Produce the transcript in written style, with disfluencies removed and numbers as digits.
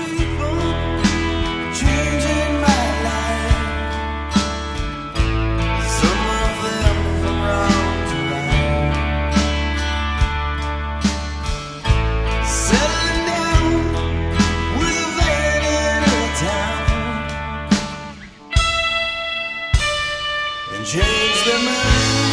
people changing my life. Some of them from wrong to right. Settling down with a van in a town and change their mind.